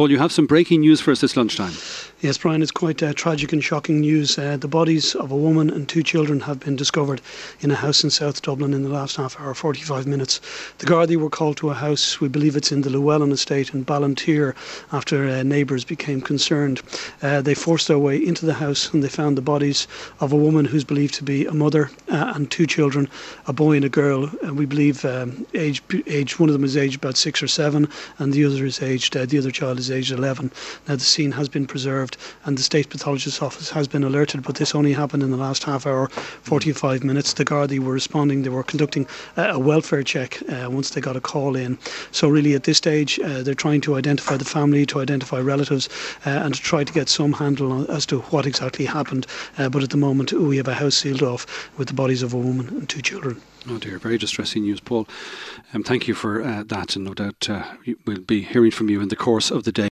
Paul, you have some breaking news for us this lunchtime. Yes, Brian, it's quite tragic and shocking news. The bodies of a woman and 2 children have been discovered in a house in South Dublin in the last half hour, 45 minutes. The Gardaí were called to a house, we believe it's in the Llewellyn estate in Ballantyre, after neighbours became concerned. They forced their way into the house and they found the bodies of a woman who's believed to be a mother and 2 children, a boy and a girl. We believe age one of them is aged about 6 or 7 and the other child is aged 11. Now the scene has been preserved and the State Pathologist's Office has been alerted, but this only happened in the last half hour, 45 minutes. The Gardaí were responding, they were conducting a welfare check once they got a call in. So really at this stage they're trying to identify the family, to identify relatives and to try to get some handle as to what exactly happened. But at the moment we have a house sealed off with the bodies of a woman and 2 children. Oh dear, very distressing news, Paul. Thank you for that, and no doubt we'll be hearing from you in the course of the day.